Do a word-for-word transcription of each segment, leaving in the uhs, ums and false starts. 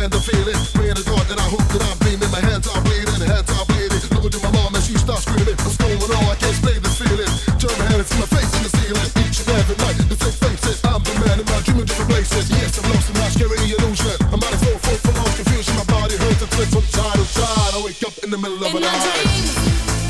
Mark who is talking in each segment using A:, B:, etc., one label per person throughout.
A: understand the feeling. Praying to God that I hope that I'm beaming. My hands are bleeding, hands are bleeding. Looking to my mom and she starts screaming. What's going on? I can't explain this feeling. Turn my hand and see my face in the ceiling. Each and every night, the same faces. I'm the man in my dream in different places. Yes, I'm lost in my scary illusion. I'm out of soul, full, full of confusion. My body hurts and twists from side to side. I wake up in the middle of the night.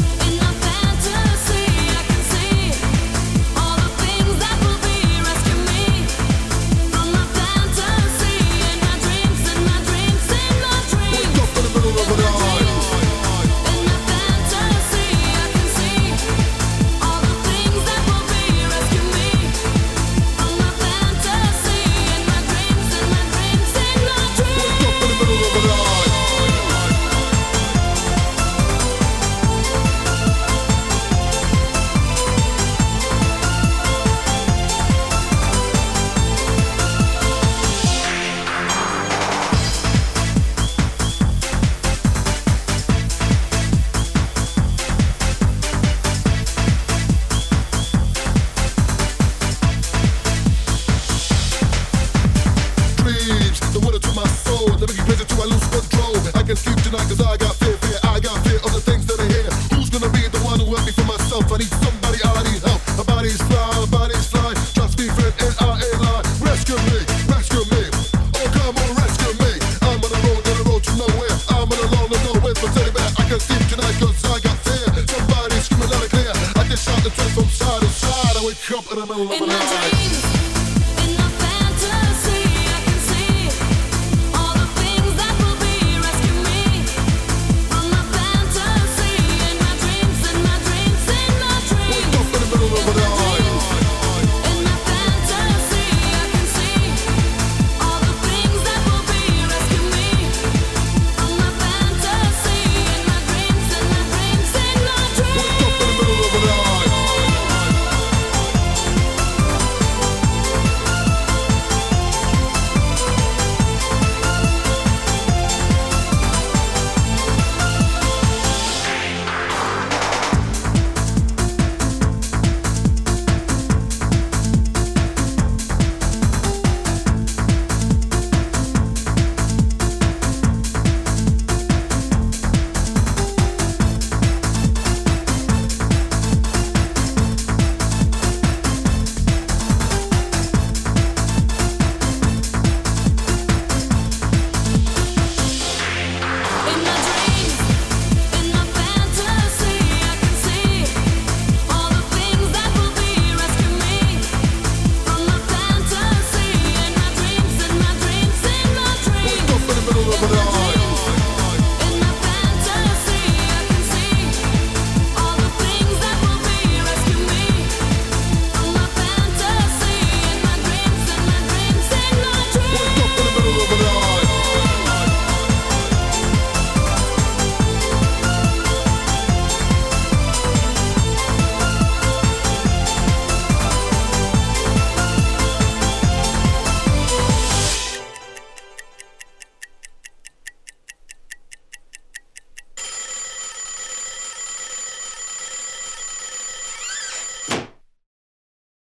A: The water to my soul, never get crazy till I lose control. I can sleep tonight cause I got fear, fear, I got fear of the things that I hear. Who's gonna be the one who help me for myself? I need somebody, I need help. My body's fly, my body's fly. Trust me, friend, and I ain't lying. Rescue me, rescue me. Oh, come on, rescue me. I'm on the road, on the road to nowhere. I'm on a long, long, long way from telling back. I can sleep tonight cause I got fear. Somebody screaming loud and clear. I just shout the track from side to side. I wake up in the middle of the night.